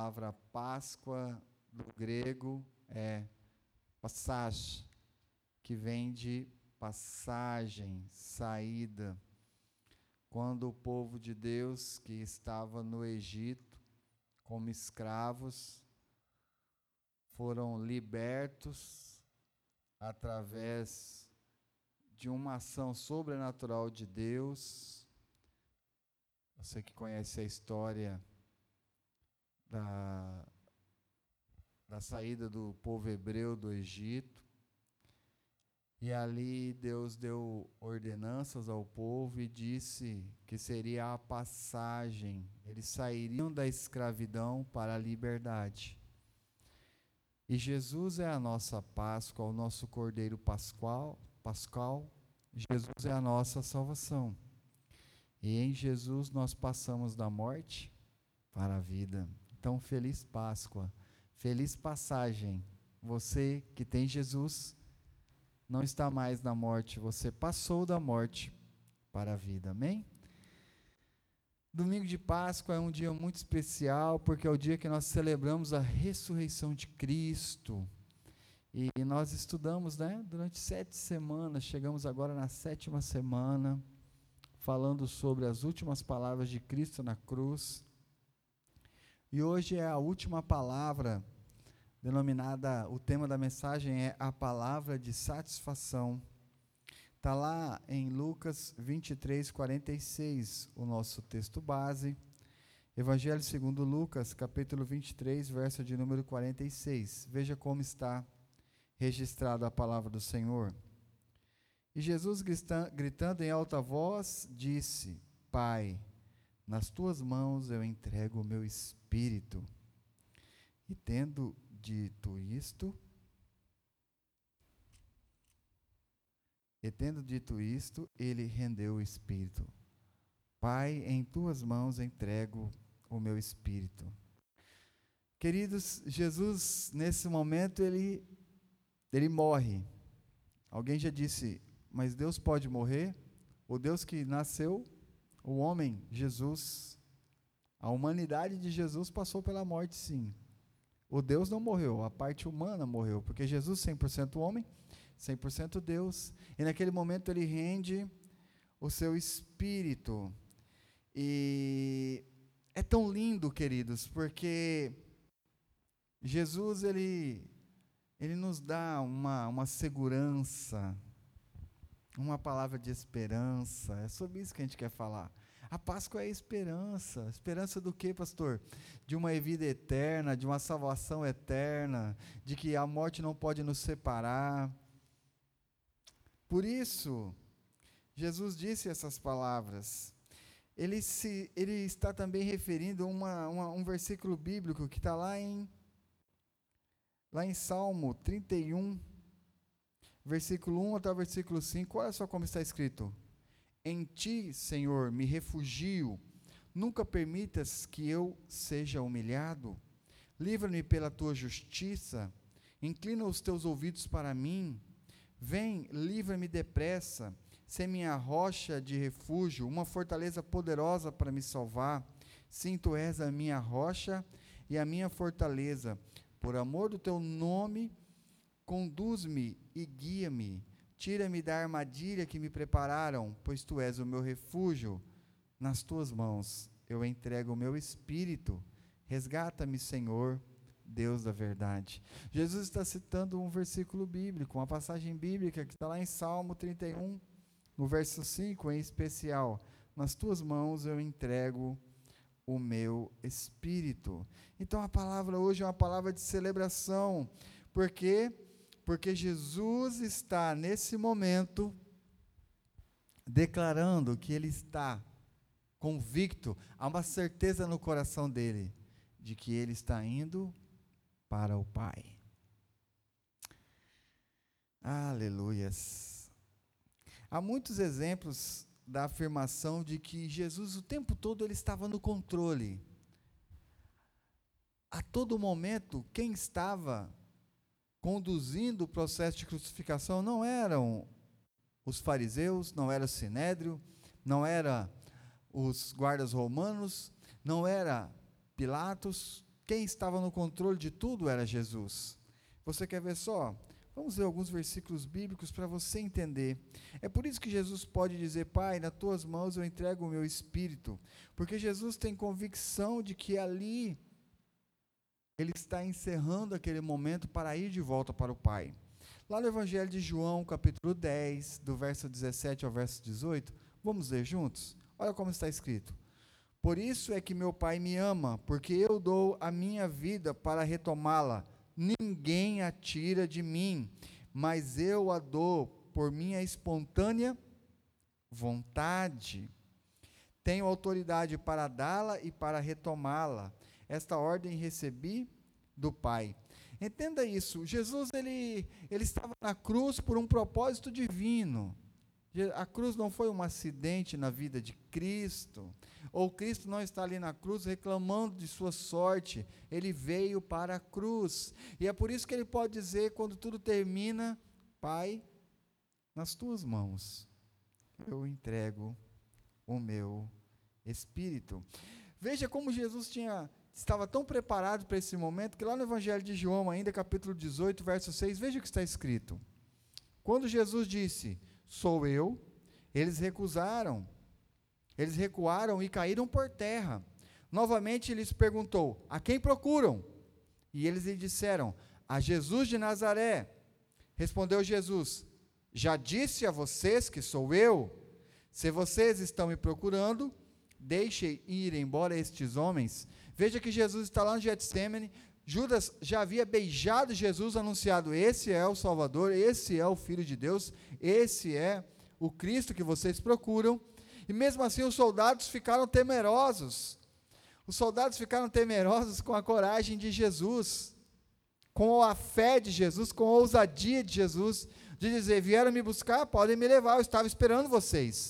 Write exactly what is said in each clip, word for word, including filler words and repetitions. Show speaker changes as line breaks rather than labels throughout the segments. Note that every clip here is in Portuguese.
palavra Páscoa, do grego, é passage, que vem de passagem, saída. Quando o povo de Deus, que estava no Egito como escravos, foram libertos através de uma ação sobrenatural de Deus. Você que conhece a história da, da saída do povo hebreu do Egito, e ali Deus deu ordenanças ao povo e disse que seria a passagem, eles sairiam da escravidão para a liberdade. E Jesus é a nossa Páscoa, o nosso Cordeiro Pascual, Pascal. Jesus é a nossa salvação. E em Jesus nós passamos da morte para a vida. Então, feliz Páscoa, feliz passagem. Você que tem Jesus não está mais na morte, você passou da morte para a vida. Amém? Domingo de Páscoa é um dia muito especial, porque é o dia que nós celebramos a ressurreição de Cristo. E nós estudamos, né, durante sete semanas, chegamos agora na sétima semana, falando sobre as últimas palavras de Cristo na cruz. E hoje é a última palavra, denominada, o tema da mensagem é a palavra de satisfação. Está lá em Lucas vinte e três, quarenta e seis, o nosso texto base. Evangelho segundo Lucas, capítulo vinte e três, verso de número quarenta e seis. Veja como está registrada a palavra do Senhor. E Jesus, gritando em alta voz, disse: Pai, nas tuas mãos eu entrego o meu espírito. E tendo dito isto, e tendo dito isto, ele rendeu o espírito. Pai, em tuas mãos entrego o meu espírito. Queridos, Jesus, nesse momento, ele, ele morre. Alguém já disse, mas Deus pode morrer? O Deus que nasceu, o homem, Jesus, a humanidade de Jesus passou pela morte, sim. O Deus não morreu, a parte humana morreu, porque Jesus cem por cento homem, cem por cento Deus, e naquele momento ele rende o seu espírito. E é tão lindo, queridos, porque Jesus, ele, ele nos dá uma, uma segurança, uma palavra de esperança. É sobre isso que a gente quer falar. A Páscoa é esperança. Esperança do quê, pastor? De uma vida eterna, de uma salvação eterna, de que a morte não pode nos separar. Por isso, Jesus disse essas palavras. Ele, se, ele está também referindo a uma, uma, um versículo bíblico que está lá em, lá em Salmo trinta e um, versículo um até o versículo cinco. Olha só como está escrito. Em ti, Senhor, me refugio, nunca permitas que eu seja humilhado. Livra-me pela tua justiça, inclina os teus ouvidos para mim. Vem, livra-me depressa, sê minha rocha de refúgio, uma fortaleza poderosa para me salvar. Sim, tu és a minha rocha e a minha fortaleza. Por amor do teu nome, conduz-me e guia-me. Tira-me da armadilha que me prepararam, pois tu és o meu refúgio. Nas tuas mãos eu entrego o meu espírito. Resgata-me, Senhor, Deus da verdade. Jesus está citando um versículo bíblico, uma passagem bíblica que está lá em Salmo trinta e um, no verso cinco em especial. Nas tuas mãos eu entrego o meu espírito. Então a palavra hoje é uma palavra de celebração. Por quê? Porque Jesus está nesse momento declarando que ele está convicto, há uma certeza no coração dele de que ele está indo para o Pai. Aleluias. Há muitos exemplos da afirmação de que Jesus o tempo todo ele estava no controle. A todo momento, quem estava conduzindo o processo de crucificação não eram os fariseus, não era o sinédrio, não era os guardas romanos, não era Pilatos, quem estava no controle de tudo era Jesus. Você quer ver só? Vamos ver alguns versículos bíblicos para você entender. É por isso que Jesus pode dizer: Pai, nas tuas mãos eu entrego o meu espírito, porque Jesus tem convicção de que ali ele está encerrando aquele momento para ir de volta para o Pai. Lá no Evangelho de João, capítulo dez, do verso dezessete ao verso dezoito, vamos ler juntos? Olha como está escrito: Por isso é que meu Pai me ama, porque eu dou a minha vida para retomá-la. Ninguém a tira de mim, mas eu a dou por minha espontânea vontade. Tenho autoridade para dá-la e para retomá-la. Esta ordem recebi do Pai. Entenda isso, Jesus ele, ele estava na cruz por um propósito divino. A cruz não foi um acidente na vida de Cristo, ou Cristo não está ali na cruz reclamando de sua sorte, ele veio para a cruz, e é por isso que ele pode dizer, quando tudo termina: Pai, nas tuas mãos eu entrego o meu espírito. Veja como Jesus tinha, estava tão preparado para esse momento, que lá no Evangelho de João, ainda capítulo dezoito, verso seis, veja o que está escrito. Quando Jesus disse: Sou eu, eles recusaram, eles recuaram e caíram por terra. Novamente ele lhes perguntou: A quem procuram? E eles lhe disseram: A Jesus de Nazaré. Respondeu Jesus: Já disse a vocês que sou eu? Se vocês estão me procurando, deixem ir embora estes homens. Veja que Jesus está lá no Getsêmani. Judas já havia beijado Jesus, anunciado: esse é o Salvador, esse é o Filho de Deus, esse é o Cristo que vocês procuram. E mesmo assim os soldados ficaram temerosos. Os soldados ficaram temerosos com a coragem de Jesus, com a fé de Jesus, com a ousadia de Jesus, de dizer: vieram me buscar, podem me levar, eu estava esperando vocês.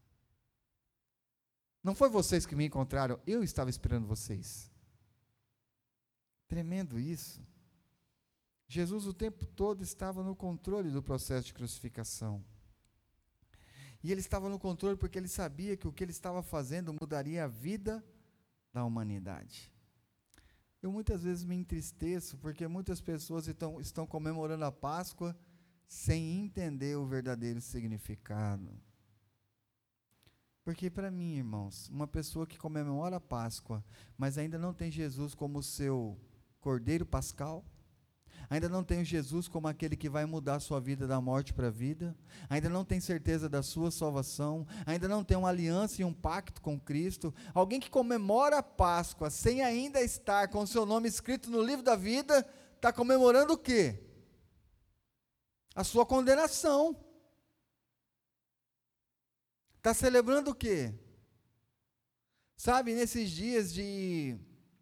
Não foi vocês que me encontraram, eu estava esperando vocês. Tremendo isso. Jesus o tempo todo estava no controle do processo de crucificação. E ele estava no controle porque ele sabia que o que ele estava fazendo mudaria a vida da humanidade. Eu muitas vezes me entristeço porque muitas pessoas estão, estão comemorando a Páscoa sem entender o verdadeiro significado. Porque para mim, irmãos, uma pessoa que comemora a Páscoa, mas ainda não tem Jesus como seu Cordeiro Pascal, ainda não tem Jesus como aquele que vai mudar a sua vida da morte para a vida, ainda não tem certeza da sua salvação, ainda não tem uma aliança e um pacto com Cristo, alguém que comemora a Páscoa sem ainda estar com o seu nome escrito no livro da vida, está comemorando o quê? A sua condenação. Está celebrando o quê? Sabe, nesses dias de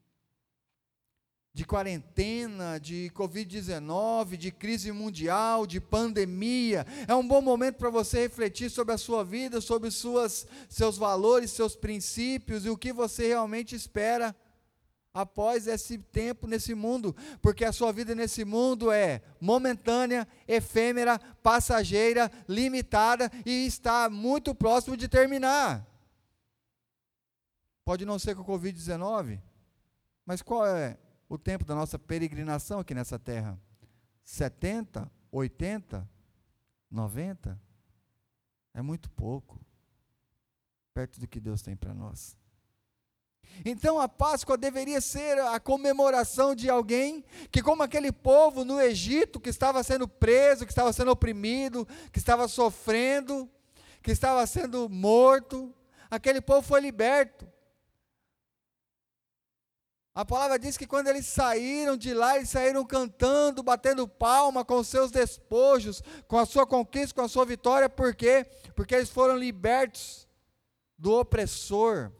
de quarentena, de covid dezenove, de crise mundial, de pandemia, é um bom momento para você refletir sobre a sua vida, sobre suas, seus valores, seus princípios e o que você realmente espera após esse tempo nesse mundo, porque a sua vida nesse mundo é momentânea, efêmera, passageira, limitada e está muito próximo de terminar. Pode não ser com o covid dezenove, mas qual é o tempo da nossa peregrinação aqui nessa terra? setenta, oitenta, noventa? É muito pouco, perto do que Deus tem para nós. Então a Páscoa deveria ser a comemoração de alguém que, como aquele povo no Egito, que estava sendo preso, que estava sendo oprimido, que estava sofrendo, que estava sendo morto, aquele povo foi liberto. A palavra diz que quando eles saíram de lá, eles saíram cantando, batendo palma com os seus despojos, com a sua conquista, com a sua vitória. Por quê? Porque eles foram libertos do opressor.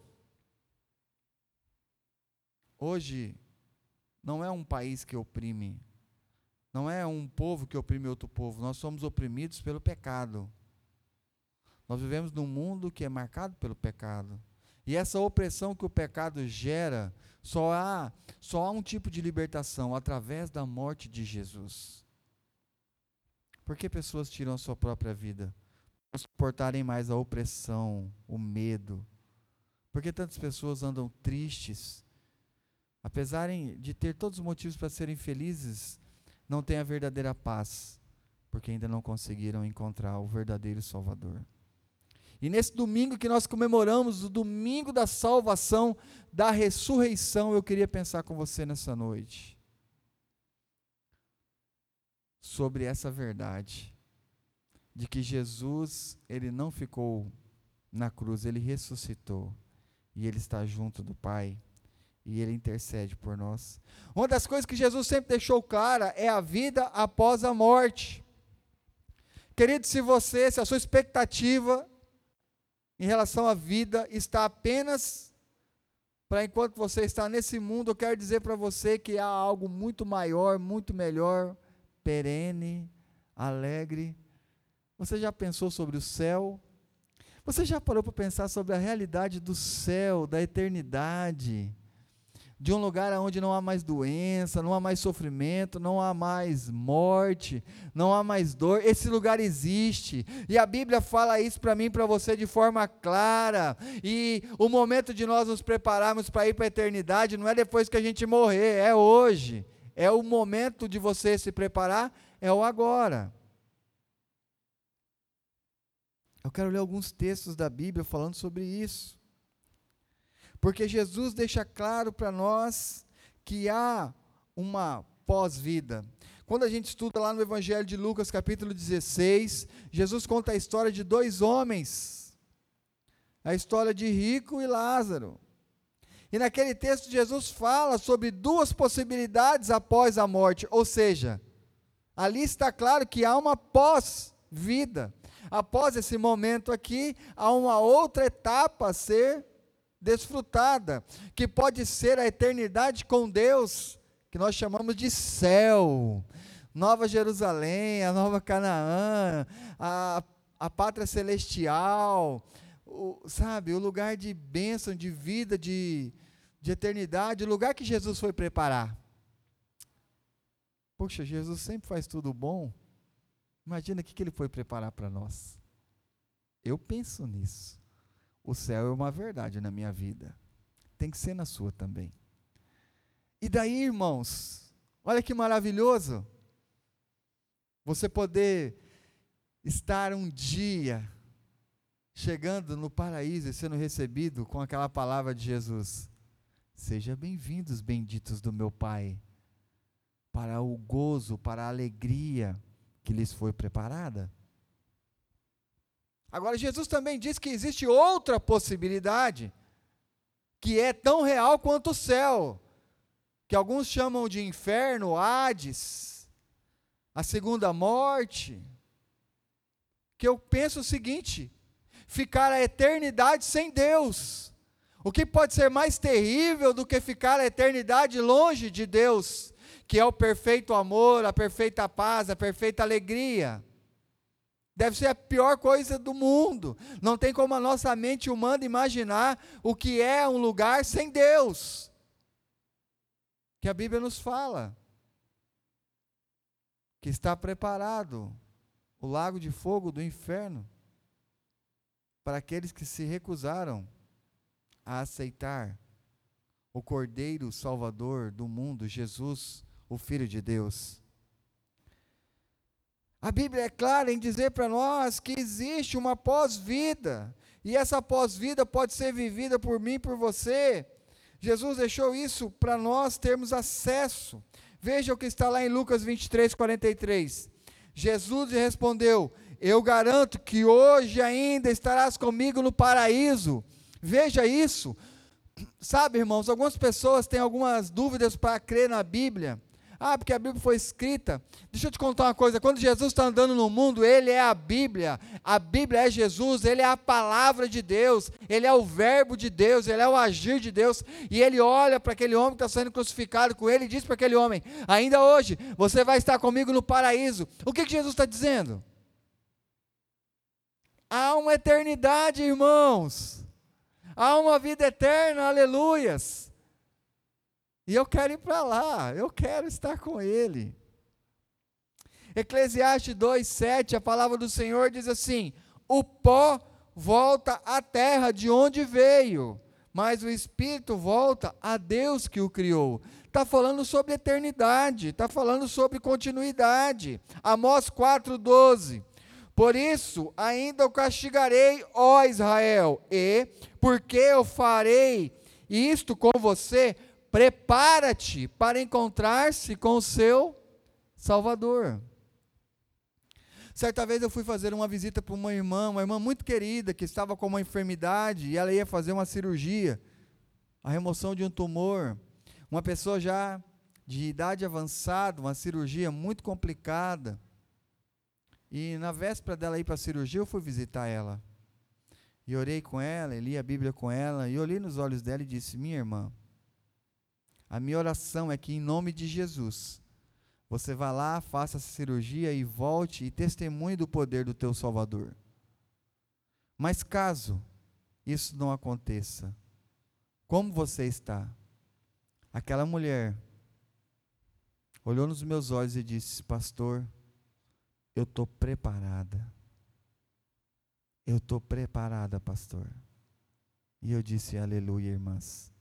Hoje, não é um país que oprime, não é um povo que oprime outro povo, nós somos oprimidos pelo pecado. Nós vivemos num mundo que é marcado pelo pecado. E essa opressão que o pecado gera, só há, só há um tipo de libertação, através da morte de Jesus. Por que pessoas tiram a sua própria vida? Por suportarem mais a opressão, o medo. Por que tantas pessoas andam tristes? apesar de ter todos os motivos para serem felizes, não têm a verdadeira paz, porque ainda não conseguiram encontrar o verdadeiro Salvador. E nesse domingo que nós comemoramos, o domingo da salvação, da ressurreição, eu queria pensar com você nessa noite, sobre essa verdade, de que Jesus, ele não ficou na cruz, ele ressuscitou, e ele está junto do Pai, e ele intercede por nós. Uma das coisas que Jesus sempre deixou clara é a vida após a morte. Querido, se você, se a sua expectativa em relação à vida está apenas para enquanto você está nesse mundo, eu quero dizer para você que há algo muito maior, muito melhor, perene, alegre. Você já pensou sobre o céu? Você já parou para pensar sobre a realidade do céu, da eternidade? De um lugar onde não há mais doença, não há mais sofrimento, não há mais morte, não há mais dor. Esse lugar existe, e a Bíblia fala isso para mim e para você de forma clara, e o momento de nós nos prepararmos para ir para a eternidade não é depois que a gente morrer, é hoje, é o momento de você se preparar, é o agora. Eu quero ler alguns textos da Bíblia falando sobre isso, porque Jesus deixa claro para nós que há uma pós-vida. Quando a gente estuda lá no Evangelho de Lucas, capítulo dezesseis, Jesus conta a história de dois homens, a história de Rico e Lázaro. E naquele texto Jesus fala sobre duas possibilidades após a morte, ou seja, ali está claro que há uma pós-vida. Após esse momento aqui, há uma outra etapa a ser desfrutada, que pode ser a eternidade com Deus, que nós chamamos de céu, Nova Jerusalém, a Nova Canaã, a, a pátria celestial, o, sabe, o lugar de bênção, de vida, de, de eternidade, o lugar que Jesus foi preparar. Poxa, Jesus sempre faz tudo bom, imagina o que, que ele foi preparar para nós. Eu penso nisso. O céu é uma verdade na minha vida, tem que ser na sua também. E daí, irmãos, olha que maravilhoso, você poder estar um dia, chegando no paraíso e sendo recebido com aquela palavra de Jesus, seja bem-vindos, benditos do meu Pai, para o gozo, para a alegria que lhes foi preparada. Agora, Jesus também diz que existe outra possibilidade, que é tão real quanto o céu, que alguns chamam de inferno, Hades, a segunda morte, que eu penso o seguinte, ficar a eternidade sem Deus. O que pode ser mais terrível do que ficar a eternidade longe de Deus, que é o perfeito amor, a perfeita paz, a perfeita alegria? Deve ser a pior coisa do mundo. Não tem como a nossa mente humana imaginar o que é um lugar sem Deus, que a Bíblia nos fala, que está preparado o lago de fogo do inferno, para aqueles que se recusaram a aceitar o Cordeiro Salvador do mundo, Jesus, o Filho de Deus. A Bíblia é clara em dizer para nós que existe uma pós-vida, e essa pós-vida pode ser vivida por mim e por você. Jesus deixou isso para nós termos acesso. Veja o que está lá em Lucas vinte e três, quarenta e três. Jesus lhe respondeu: eu garanto que hoje ainda estarás comigo no paraíso. Veja isso. Sabe, irmãos, algumas pessoas têm algumas dúvidas para crer na Bíblia. Ah, porque a Bíblia foi escrita. Deixa eu te contar uma coisa, quando Jesus está andando no mundo, Ele é a Bíblia, a Bíblia é Jesus, Ele é a palavra de Deus, Ele é o verbo de Deus, Ele é o agir de Deus, e Ele olha para aquele homem que está sendo crucificado com Ele, e diz para aquele homem: ainda hoje, você vai estar comigo no paraíso. O que, que Jesus está dizendo? Há uma eternidade, irmãos, há uma vida eterna, aleluias. E eu quero ir para lá, eu quero estar com Ele. Eclesiastes dois, sete, a palavra do Senhor diz assim: o pó volta à terra de onde veio, mas o espírito volta a Deus que o criou. Está falando sobre eternidade, está falando sobre continuidade. Amós quatro, doze. Por isso, ainda o castigarei, ó Israel, e porque eu farei isto com você, prepara-te para encontrar-se com o seu Salvador. Certa vez eu fui fazer uma visita para uma irmã, uma irmã muito querida, que estava com uma enfermidade, e ela ia fazer uma cirurgia, a remoção de um tumor. Uma pessoa já de idade avançada, uma cirurgia muito complicada. E na véspera dela ir para a cirurgia, eu fui visitar ela. E orei com ela, e li a Bíblia com ela, e olhei nos olhos dela e disse: minha irmã, a minha oração é que em nome de Jesus, você vá lá, faça essa cirurgia e volte e testemunhe do poder do teu Salvador. Mas caso isso não aconteça, como você está? Aquela mulher olhou nos meus olhos e disse: pastor, eu estou preparada. Eu estou preparada, pastor. E eu disse: aleluia, irmãs.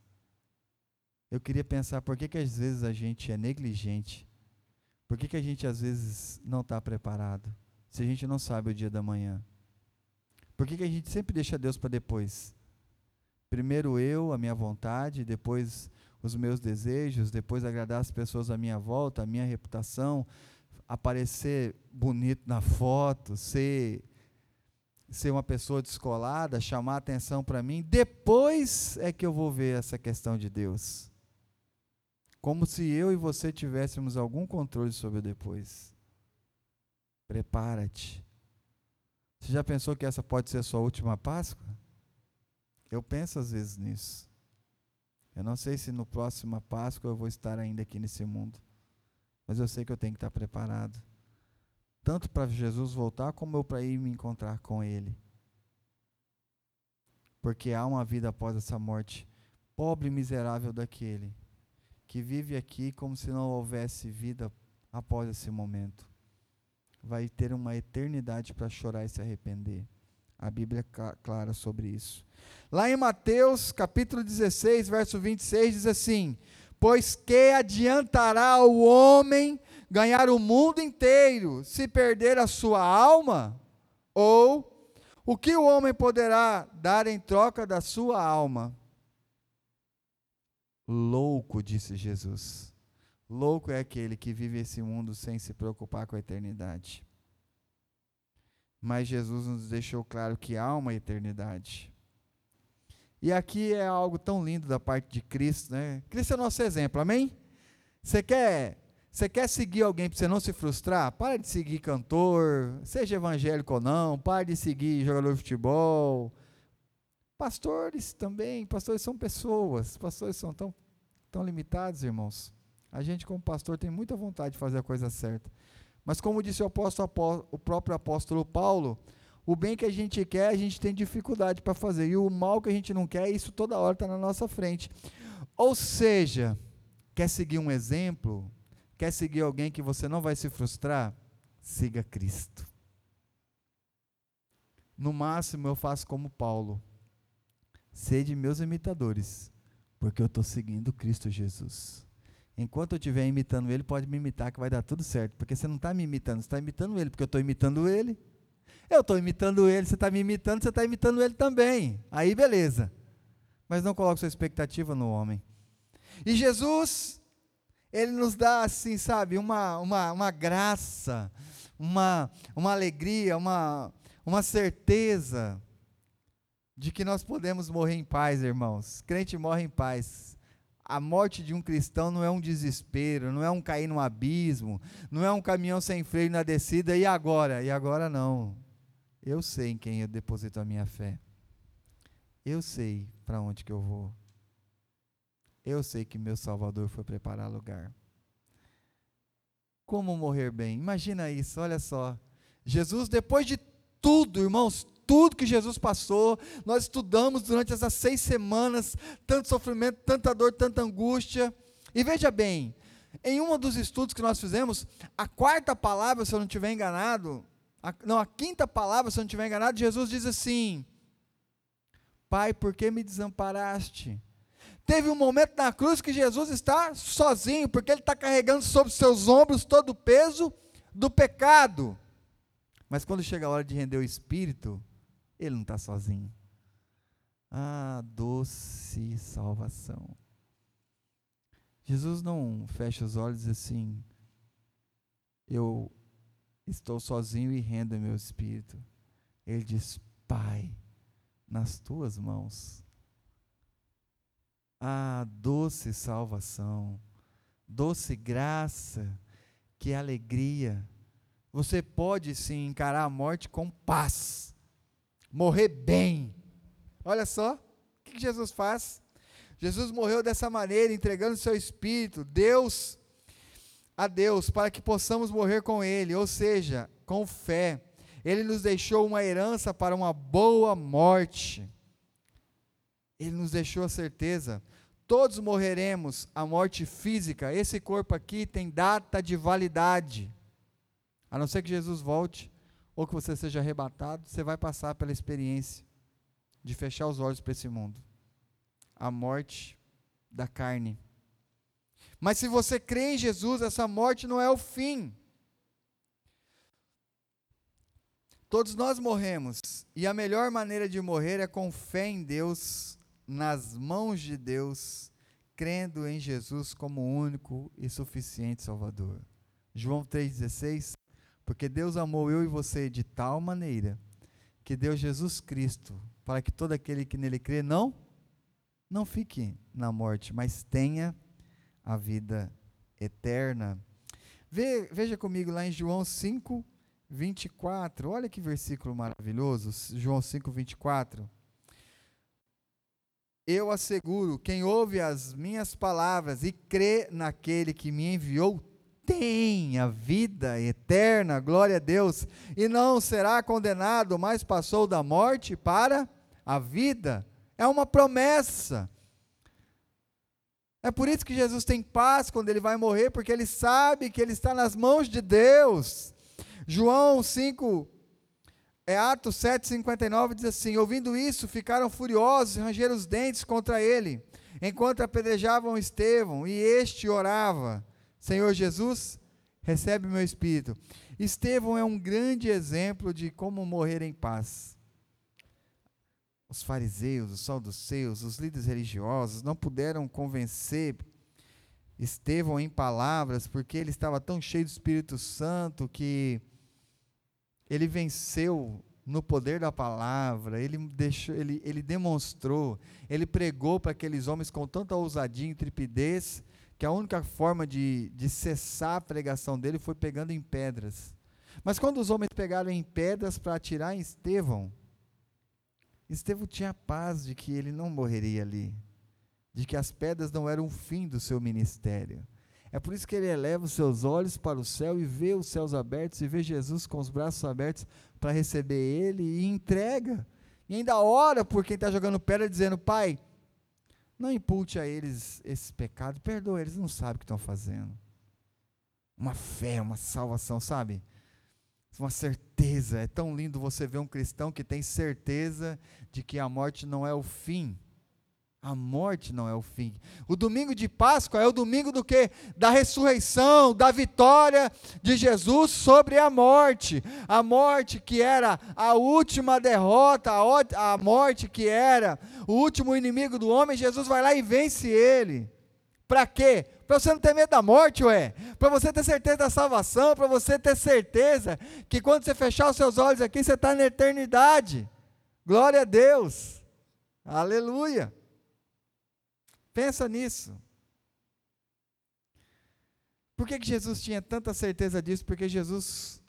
Eu queria pensar, por que que às vezes a gente é negligente? Por que que a gente às vezes não está preparado? Se a gente não sabe o dia da manhã. Por que que a gente sempre deixa Deus para depois? Primeiro eu, a minha vontade, depois os meus desejos, depois agradar as pessoas à minha volta, a minha reputação, aparecer bonito na foto, ser, ser uma pessoa descolada, chamar atenção para mim, depois é que eu vou ver essa questão de Deus. Como se eu e você tivéssemos algum controle sobre o depois. Prepara-te. Você já pensou que essa pode ser a sua última Páscoa? Eu penso às vezes nisso. Eu não sei se no próximo Páscoa eu vou estar ainda aqui nesse mundo, mas eu sei que eu tenho que estar preparado, tanto para Jesus voltar, como eu para ir me encontrar com Ele. Porque há uma vida após essa morte, pobre e miserável daquele que vive aqui como se não houvesse vida após esse momento. Vai ter uma eternidade para chorar e se arrepender. A Bíblia é clara sobre isso. Lá em Mateus, capítulo dezesseis, verso vinte e seis, diz assim: pois que adiantará o homem ganhar o mundo inteiro, se perder a sua alma? Ou, o que o homem poderá dar em troca da sua alma? Louco, disse Jesus. Louco é aquele que vive esse mundo sem se preocupar com a eternidade. Mas Jesus nos deixou claro que há uma eternidade. E aqui é algo tão lindo da parte de Cristo, né? Cristo é nosso exemplo, amém? Você quer, você quer seguir alguém para você não se frustrar? Para de seguir cantor, seja evangélico ou não, para de seguir jogador de futebol. Pastores também, pastores são pessoas, pastores são tão, tão limitados, irmãos. A gente como pastor tem muita vontade de fazer a coisa certa. Mas como disse o, apóstolo, o próprio apóstolo Paulo, o bem que a gente quer, a gente tem dificuldade para fazer. E o mal que a gente não quer, isso toda hora está na nossa frente. Ou seja, quer seguir um exemplo? Quer seguir alguém que você não vai se frustrar? Siga Cristo. No máximo eu faço como Paulo. Sede meus imitadores, porque eu estou seguindo Cristo Jesus. Enquanto eu estiver imitando Ele, pode me imitar que vai dar tudo certo, porque você não está me imitando, você está imitando Ele, porque eu estou imitando Ele. Eu estou imitando Ele, você está me imitando, você está imitando Ele também. Aí beleza. Mas não coloque sua expectativa no homem. E Jesus, Ele nos dá assim, sabe, uma, uma, uma graça, uma, uma alegria, uma, uma certeza de que nós podemos morrer em paz, irmãos. Crente morre em paz. A morte de um cristão não é um desespero, não é um cair num abismo, não é um caminhão sem freio na descida, e agora? E agora não. Eu sei em quem eu deposito a minha fé. Eu sei para onde que eu vou. Eu sei que meu Salvador foi preparar lugar. Como morrer bem? Imagina isso, olha só. Jesus, depois de tudo, irmãos, tudo que Jesus passou, nós estudamos durante essas seis semanas, tanto sofrimento, tanta dor, tanta angústia, e veja bem, em um dos estudos que nós fizemos, a quarta palavra, se eu não estiver enganado, a, não, a quinta palavra, se eu não estiver enganado, Jesus diz assim: Pai, por que me desamparaste? Teve um momento na cruz que Jesus está sozinho, porque ele está carregando sobre seus ombros todo o peso do pecado. Mas quando chega a hora de render o Espírito, ele não está sozinho. Ah, doce salvação. Jesus não fecha os olhos assim, eu estou sozinho e rendo o meu espírito. Ele diz, Pai, nas tuas mãos. Ah, doce salvação, doce graça, que alegria. Você pode sim encarar a morte com paz, morrer bem. Olha só, o que Jesus faz? Jesus morreu dessa maneira, entregando seu espírito, Deus, a Deus, para que possamos morrer com Ele, ou seja, com fé. Ele nos deixou uma herança para uma boa morte. Ele nos deixou a certeza, todos morreremos a morte física, esse corpo aqui tem data de validade, a não ser que Jesus volte, ou que você seja arrebatado, você vai passar pela experiência de fechar os olhos para esse mundo, a morte da carne. Mas se você crê em Jesus, essa morte não é o fim. Todos nós morremos, e a melhor maneira de morrer é com fé em Deus, nas mãos de Deus, crendo em Jesus como único e suficiente Salvador. João três dezesseis, porque Deus amou eu e você de tal maneira, que deu Jesus Cristo, para que todo aquele que nele crê, não, não fique na morte, mas tenha a vida eterna. Ve, veja comigo lá em João cinco, vinte e quatro, olha que versículo maravilhoso, João cinco, vinte e quatro. Eu asseguro, quem ouve as minhas palavras e crê naquele que me enviou, tem a vida eterna, glória a Deus, e não será condenado, mas passou da morte para a vida. É uma promessa. É por isso que Jesus tem paz quando ele vai morrer, porque ele sabe que ele está nas mãos de Deus. João cinco, é, Atos sete, cinquenta e nove diz assim, ouvindo isso, ficaram furiosos, rangeram os dentes contra ele, enquanto apedrejavam Estevão, e este orava, Senhor Jesus, recebe meu espírito. Estevão é um grande exemplo de como morrer em paz. Os fariseus, os saduceus, os líderes religiosos não puderam convencer Estevão em palavras, porque ele estava tão cheio do Espírito Santo que ele venceu no poder da palavra, ele, deixou, ele, ele demonstrou, ele pregou para aqueles homens com tanta ousadia e intrepidez, que a única forma de, de cessar a pregação dele foi pegando em pedras. Mas quando os homens pegaram em pedras para atirar em Estevão, Estevão tinha paz de que ele não morreria ali, de que as pedras não eram o fim do seu ministério. É por isso que ele eleva os seus olhos para o céu e vê os céus abertos, e vê Jesus com os braços abertos para receber ele, e entrega, e ainda ora por quem está jogando pedra, dizendo, Pai, não impute a eles esse pecado, perdoa, eles não sabem o que estão fazendo. Uma fé, uma salvação, sabe? Uma certeza, é tão lindo você ver um cristão que tem certeza de que a morte não é o fim. A morte não é o fim. O domingo de Páscoa é o domingo do quê? Da ressurreição, da vitória de Jesus sobre a morte. A morte que era a última derrota, a morte que era o último inimigo do homem, Jesus vai lá e vence ele. Para quê? Para você não ter medo da morte, ué. Para você ter certeza da salvação, para você ter certeza que quando você fechar os seus olhos aqui, você está na eternidade. Glória a Deus. Aleluia. Pensa nisso. Por que que Jesus tinha tanta certeza disso? Porque Jesus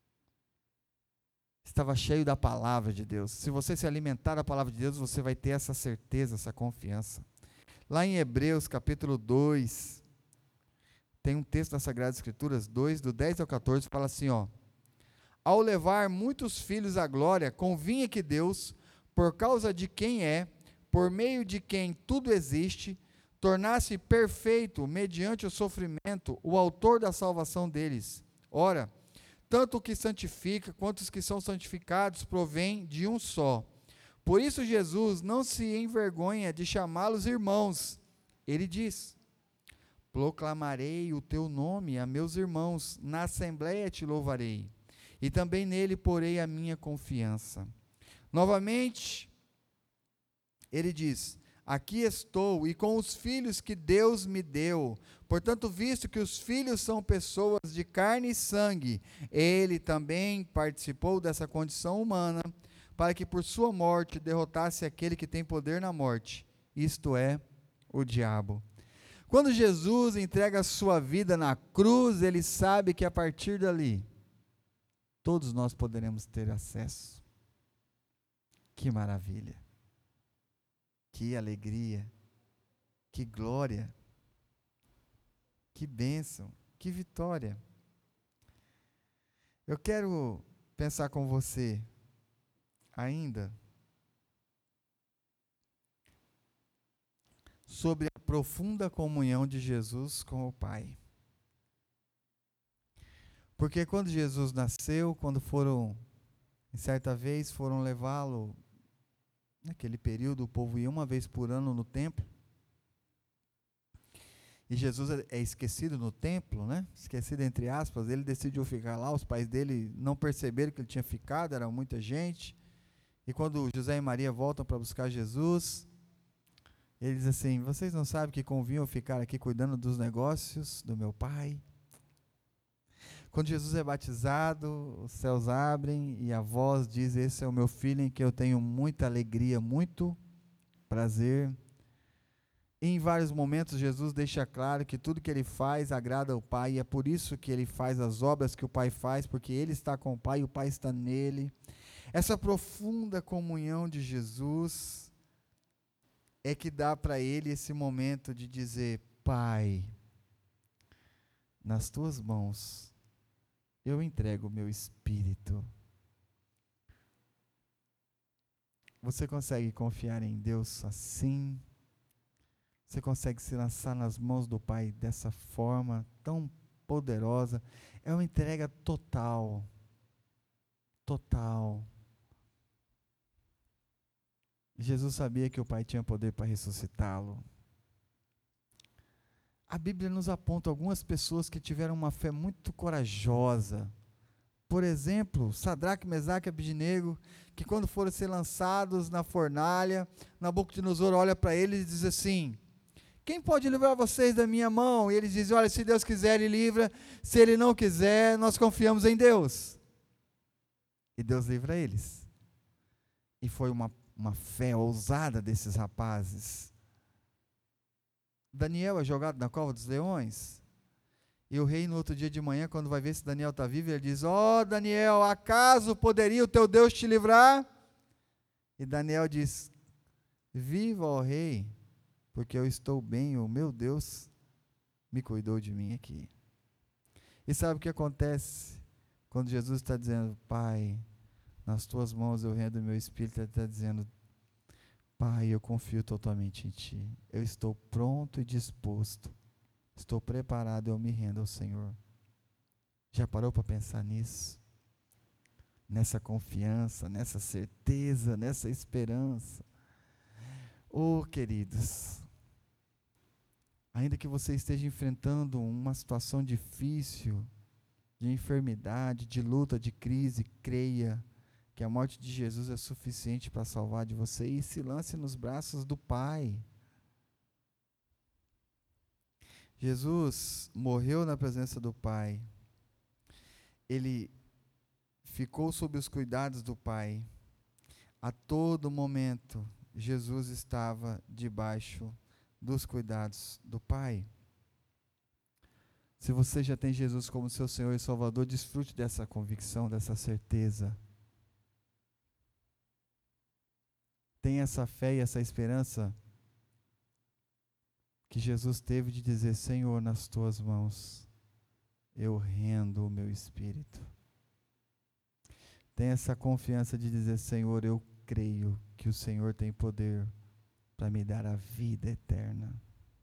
estava cheio da palavra de Deus. Se você se alimentar da palavra de Deus, você vai ter essa certeza, essa confiança. Lá em Hebreus capítulo dois, tem um texto das Sagradas Escrituras, dois, do dez ao quatorze, fala assim, ó, ao levar muitos filhos à glória, convinha que Deus, por causa de quem é, por meio de quem tudo existe, tornasse perfeito, mediante o sofrimento, o autor da salvação deles. Ora, tanto o que santifica, quanto os que são santificados, provém de um só, Por isso Jesus não se envergonha de chamá-los irmãos. Ele diz: proclamarei o teu nome a meus irmãos, na assembleia te louvarei, e também nele porei a minha confiança. Novamente, ele diz: aqui estou, e com os filhos que Deus me deu. Portanto, visto que os filhos são pessoas de carne e sangue, ele também participou dessa condição humana, para que por sua morte derrotasse aquele que tem poder na morte, isto é, o diabo. Quando Jesus entrega a sua vida na cruz, ele sabe que a partir dali, todos nós poderemos ter acesso. Que maravilha! Que alegria! Que glória! Que bênção! Que vitória! Eu quero pensar com você ainda sobre a profunda comunhão de Jesus com o Pai. Porque quando Jesus nasceu, quando foram, em certa vez, foram levá-lo, naquele período o povo ia uma vez por ano no templo, e Jesus é esquecido no templo, né? Esquecido entre aspas, ele decidiu ficar lá, os pais dele não perceberam que ele tinha ficado, era muita gente, e quando José e Maria voltam para buscar Jesus, ele diz assim: vocês não sabem que convinha eu ficar aqui cuidando dos negócios do meu pai? Quando Jesus é batizado, os céus abrem e a voz diz: esse é o meu filho em que eu tenho muita alegria, muito prazer. E em vários momentos Jesus deixa claro que tudo que ele faz agrada ao Pai, e é por isso que ele faz as obras que o Pai faz, porque ele está com o Pai e o Pai está nele. Essa profunda comunhão de Jesus é que dá para ele esse momento de dizer: Pai, nas tuas mãos eu entrego o meu espírito. Você consegue confiar em Deus assim? Você consegue se lançar nas mãos do Pai dessa forma tão poderosa? É uma entrega total. Total. Jesus sabia que o Pai tinha poder para ressuscitá-lo. A Bíblia nos aponta algumas pessoas que tiveram uma fé muito corajosa. Por exemplo, Sadraque, Mesaque e Abednego, que quando foram ser lançados na fornalha, Nabucodonosor olha para eles e diz assim: quem pode livrar vocês da minha mão? E eles dizem: olha, se Deus quiser, Ele livra. Se Ele não quiser, nós confiamos em Deus. E Deus livra eles. E foi uma, uma fé ousada desses rapazes. Daniel é jogado na cova dos leões. E o rei, no outro dia de manhã, quando vai ver se Daniel está vivo, ele diz: ó oh, Daniel, acaso poderia o teu Deus te livrar? E Daniel diz: viva, ó rei, porque eu estou bem, o meu Deus me cuidou de mim aqui. E sabe o que acontece quando Jesus está dizendo: Pai, nas tuas mãos eu rendo o meu espírito? Ele está dizendo: Pai, eu confio totalmente em Ti, eu estou pronto e disposto, estou preparado, eu me rendo ao Senhor. Já parou para pensar nisso? Nessa confiança, nessa certeza, nessa esperança? Oh, queridos, ainda que você esteja enfrentando uma situação difícil, de enfermidade, de luta, de crise, creia que a morte de Jesus é suficiente para salvar de você, e se lance nos braços do Pai. Jesus morreu na presença do Pai, Ele ficou sob os cuidados do Pai, a todo momento Jesus estava debaixo dos cuidados do Pai. Se você já tem Jesus como seu Senhor e Salvador, desfrute dessa convicção, dessa certeza. Tenha essa fé e essa esperança que Jesus teve de dizer: Senhor, nas tuas mãos eu rendo o meu espírito. Tenha essa confiança de dizer: Senhor, eu creio que o Senhor tem poder para me dar a vida eterna.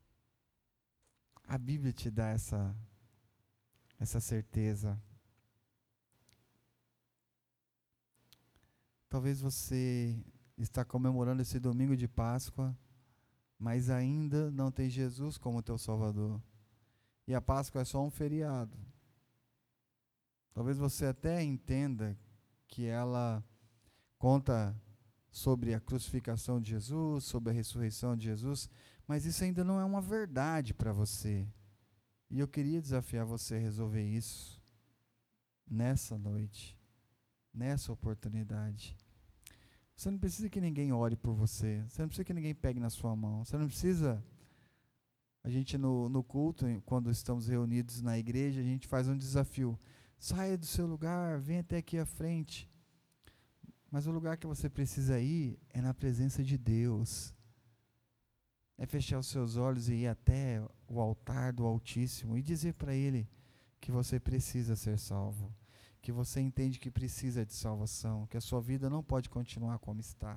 A Bíblia te dá essa, essa certeza. Talvez você está comemorando esse domingo de Páscoa, mas ainda não tem Jesus como teu Salvador. E a Páscoa é só um feriado. Talvez você até entenda que ela conta sobre a crucificação de Jesus, sobre a ressurreição de Jesus, mas isso ainda não é uma verdade para você. E eu queria desafiar você a resolver isso nessa noite, nessa oportunidade. Você não precisa que ninguém ore por você, você não precisa que ninguém pegue na sua mão, você não precisa... A gente no, no culto, quando estamos reunidos na igreja, a gente faz um desafio. Saia do seu lugar, venha até aqui à frente. Mas o lugar que você precisa ir é na presença de Deus. É fechar os seus olhos e ir até o altar do Altíssimo e dizer para Ele que você precisa ser salvo, que você entende que precisa de salvação, que a sua vida não pode continuar como está.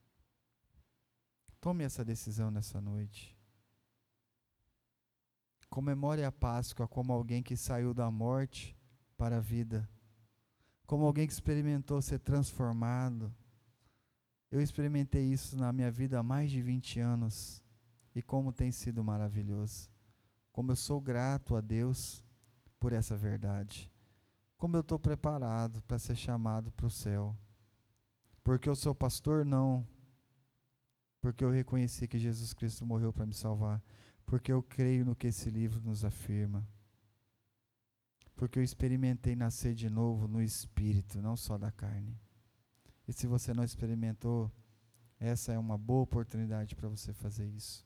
Tome essa decisão nessa noite. Comemore a Páscoa como alguém que saiu da morte para a vida, como alguém que experimentou ser transformado. Eu experimentei isso na minha vida há mais de vinte anos, e como tem sido maravilhoso. Como eu sou grato a Deus por essa verdade. Como eu estou preparado para ser chamado para o céu. Porque eu sou pastor? Não. Porque eu reconheci que Jesus Cristo morreu para me salvar. Porque eu creio no que esse livro nos afirma. Porque eu experimentei nascer de novo no Espírito, não só da carne. E se você não experimentou, essa é uma boa oportunidade para você fazer isso.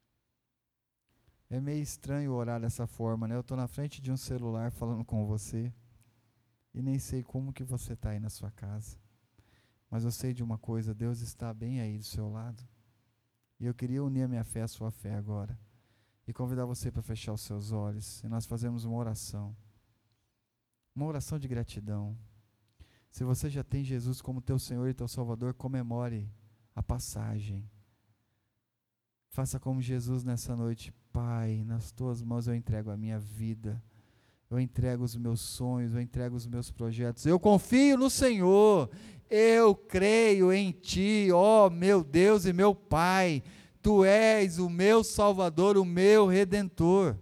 É meio estranho orar dessa forma, né? Eu estou na frente de um celular falando com você e nem sei como que você está aí na sua casa. Mas eu sei de uma coisa, Deus está bem aí do seu lado. E eu queria unir a minha fé à sua fé agora e convidar você para fechar os seus olhos e nós fazemos uma oração. Uma oração de gratidão. Se você já tem Jesus como teu Senhor e teu Salvador, comemore a passagem. Faça como Jesus nessa noite. Pai, nas tuas mãos eu entrego a minha vida. Eu entrego os meus sonhos, eu entrego os meus projetos. Eu confio no Senhor. Eu creio em Ti, ó meu Deus e meu Pai. Tu és o meu Salvador, o meu Redentor.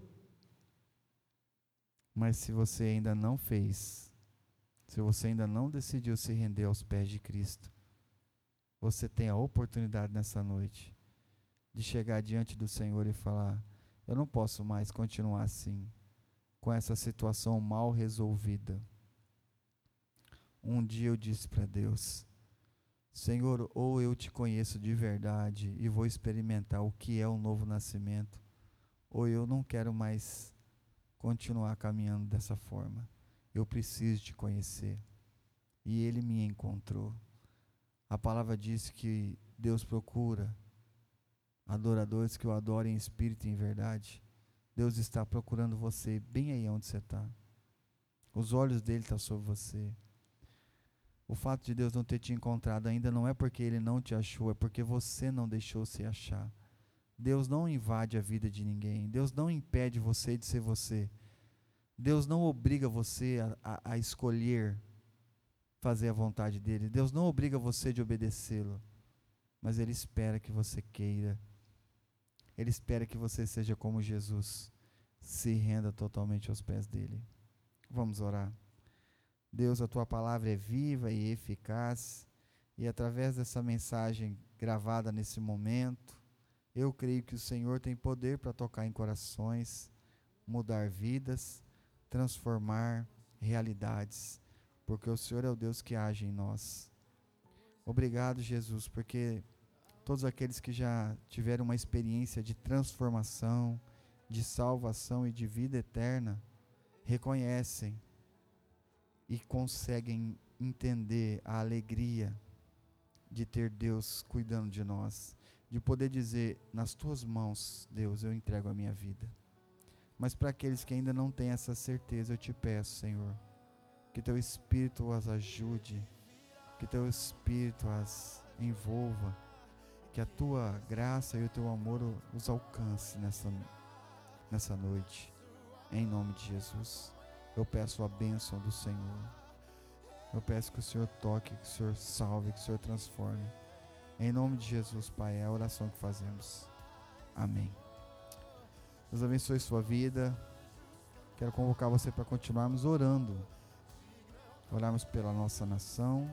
Mas se você ainda não fez, se você ainda não decidiu se render aos pés de Cristo, você tem a oportunidade nessa noite de chegar diante do Senhor e falar: eu não posso mais continuar assim, com essa situação mal resolvida. Um dia eu disse para Deus: Senhor, ou eu te conheço de verdade e vou experimentar o que é o novo nascimento, ou eu não quero mais continuar caminhando dessa forma. Eu preciso te conhecer. E Ele me encontrou. A palavra diz que Deus procura adoradores que o adorem em espírito e em verdade. Deus está procurando você bem aí onde você está. Os olhos dele estão sobre você. O fato de Deus não ter te encontrado ainda não é porque Ele não te achou, é porque você não deixou se achar. Deus não invade a vida de ninguém. Deus não impede você de ser você. Deus não obriga você a, a, a escolher fazer a vontade dEle. Deus não obriga você de obedecê-lo. Mas Ele espera que você queira. Ele espera que você seja como Jesus. Se renda totalmente aos pés dEle. Vamos orar. Deus, a Tua palavra é viva e eficaz. E através dessa mensagem gravada nesse momento, eu creio que o Senhor tem poder para tocar em corações, mudar vidas, transformar realidades, porque o Senhor é o Deus que age em nós. Obrigado, Jesus, porque todos aqueles que já tiveram uma experiência de transformação, de salvação e de vida eterna, reconhecem e conseguem entender a alegria de ter Deus cuidando de nós, de poder dizer: nas tuas mãos, Deus, eu entrego a minha vida. Mas para aqueles que ainda não têm essa certeza, eu te peço, Senhor, que teu Espírito as ajude, que teu Espírito as envolva, que a tua graça e o teu amor os alcance nessa, nessa noite. Em nome de Jesus, eu peço a bênção do Senhor. Eu peço que o Senhor toque, que o Senhor salve, que o Senhor transforme. Em nome de Jesus, Pai, é a oração que fazemos. Amém. Deus abençoe sua vida. Quero convocar você para continuarmos orando. Orarmos pela nossa nação.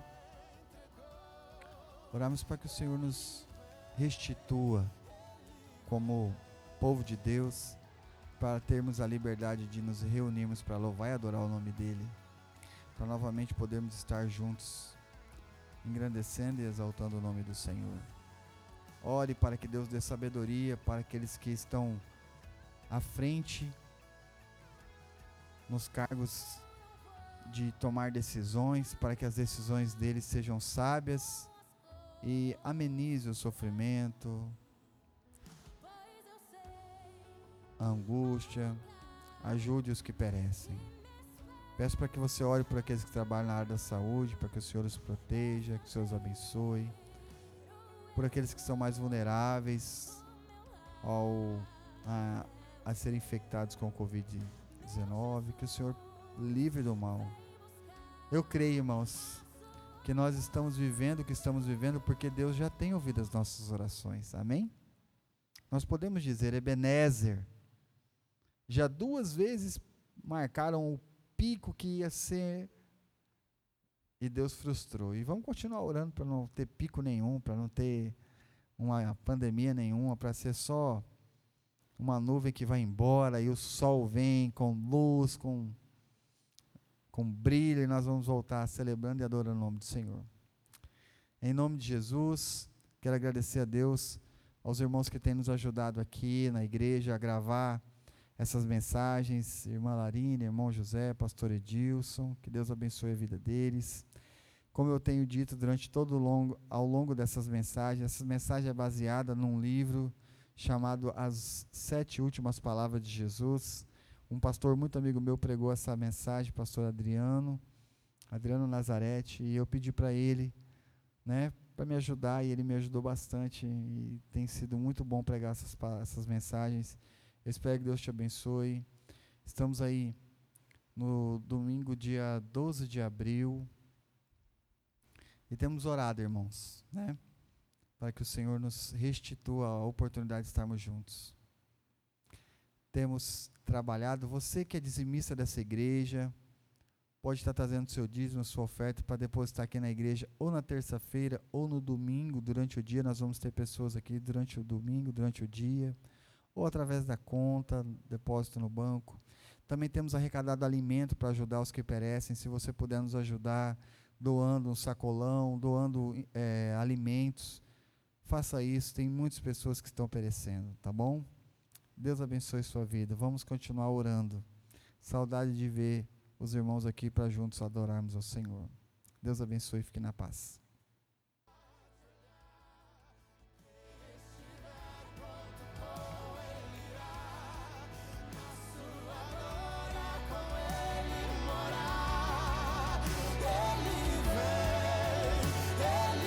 Orarmos para que o Senhor nos restitua como povo de Deus, para termos a liberdade de nos reunirmos para louvar e adorar o nome dEle, para novamente podermos estar juntos, engrandecendo e exaltando o nome do Senhor. Ore para que Deus dê sabedoria para aqueles que estão à frente, nos cargos de tomar decisões, para que as decisões deles sejam sábias e amenize o sofrimento, a angústia, ajude os que perecem. Peço para que você ore por aqueles que trabalham na área da saúde, para que o Senhor os proteja, que o Senhor os abençoe. Por aqueles que são mais vulneráveis ao, a, a serem infectados com o covid dezenove, que o Senhor livre do mal. Eu creio, irmãos, que nós estamos vivendo o que estamos vivendo porque Deus já tem ouvido as nossas orações. Amém? Nós podemos dizer, Ebenezer, já duas vezes marcaram o pico que ia ser e Deus frustrou. E vamos continuar orando para não ter pico nenhum, para não ter uma pandemia nenhuma, para ser só uma nuvem que vai embora e o sol vem com luz, com, com brilho, e nós vamos voltar celebrando e adorando o nome do Senhor. Em nome de Jesus, quero agradecer a Deus, aos irmãos que têm nos ajudado aqui na igreja a gravar essas mensagens, irmã Larine, irmão José, pastor Edilson, que Deus abençoe a vida deles. Como eu tenho dito durante todo o longo, ao longo dessas mensagens, essa mensagem é baseada num livro chamado As Sete Últimas Palavras de Jesus. Um pastor muito amigo meu pregou essa mensagem, pastor Adriano, Adriano Nazarete, e eu pedi para ele, né, para me ajudar, e ele me ajudou bastante, e tem sido muito bom pregar essas, essas mensagens. Eu espero que Deus te abençoe. Estamos aí no domingo, dia doze de abril, e temos orado, irmãos, né, para que o Senhor nos restitua a oportunidade de estarmos juntos. Temos trabalhado, você que é dizimista dessa igreja, pode estar trazendo seu dízimo, sua oferta, para depositar aqui na igreja, ou na terça-feira, ou no domingo, durante o dia. Nós vamos ter pessoas aqui durante o domingo, durante o dia, ou através da conta, depósito no banco. Também temos arrecadado alimento para ajudar os que perecem. Se você puder nos ajudar, doando um sacolão, doando é, alimentos, faça isso. Tem muitas pessoas que estão perecendo, tá bom? Deus abençoe sua vida. Vamos continuar orando. Saudade de ver os irmãos aqui para juntos adorarmos ao Senhor. Deus abençoe e fique na paz.